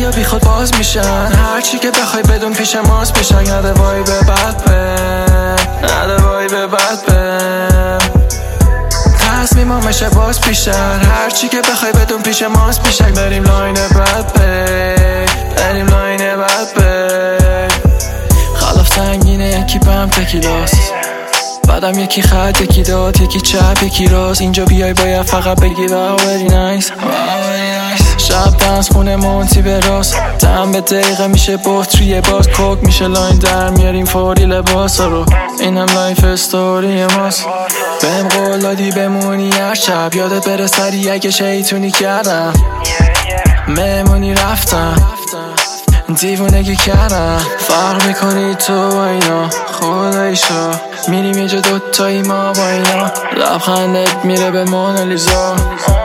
باتریا بی خود باز میشن، هرچی که بخوای بدون پیش ماست پیشن. نده وای به بد نده وای به بد تصمیمامشه باز پیشن، هرچی که بخوای بدون پیش ماست پیشن. بریم لاین بد بریم لاین بد خلاف سنگینه یکی بهم تکیلاست، بعدم یکی خط یکی داد یکی چپ یکی راست. اینجا بیای باید فقط بگی واو very nice. شب دنس خونه مونتی به راست، دم به دقیقه میشه بطریه باز کوک میشه لاین در میاریم فوری لباسا رو. این هم لایف استوری ماست، بهم قول دادی بمونی هر شب، یادت بره سری اگه شیطونی کردم مهمونی رفتم دیوونگی کردم. فرق میکنی تو با اینا خداییشو، میریم یه جا دوتایی ما با اینا، لبخندت میره به مونالیزا.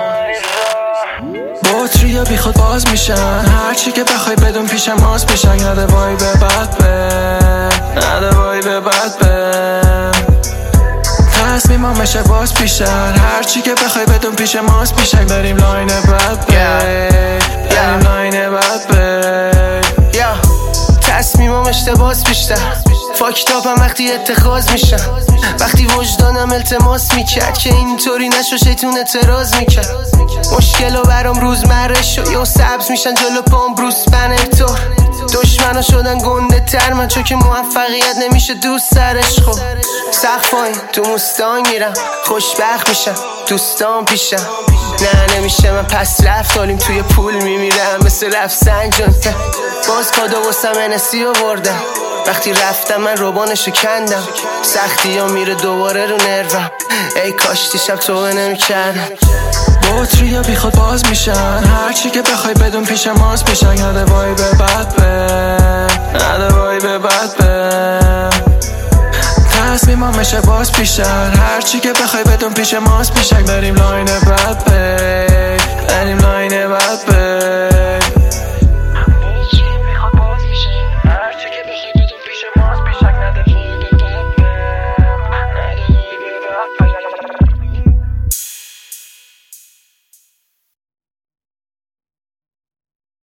باتریا بی خود باز میشن، هرچی که بخوای بدون پیش ماست پیشن. نده وای به بد نده وای به بد تصمیمامشه باز پیشن، هرچی که بخوای بدون پیش ماست پیشن. بریم لاین بد بریم لاین بد تصمیمام اشتباس بیشتر فاکتاپم وقتی اتخاذ میشن، وقتی وجدانم التماس میکرد که اینطوری نشو شیطون اعتراض میکرد. مشکلو برام روزمره شد یا سبز میشن جلو پام بروس بنر. دشمنا شدن گنده تر من، چون که موفقیت نمیشه دوست سرش. خب سقف پایین تو موستان میرم، خوشبخت میشم دوستان پیشم. نه نمیشه من پس رفتالیم توی پول میمیرم مثل رفسنجان. باز کادو واسم انسی آوردم، وقتی رفتم من روبانشو کندم. سختی ها میره دوباره رو نروم، ای کاش دیشب توبه نمیکردم. باتریا بی خود باز میشن، هرچی که بخوای بدون پیش ماست پیشن. نده وای به بد نده وای به بد تصمیمامشه باز پیشن، هرچی که بخوای بدون پیش ماست پیشن. بریم لاین بد بریم لاین بد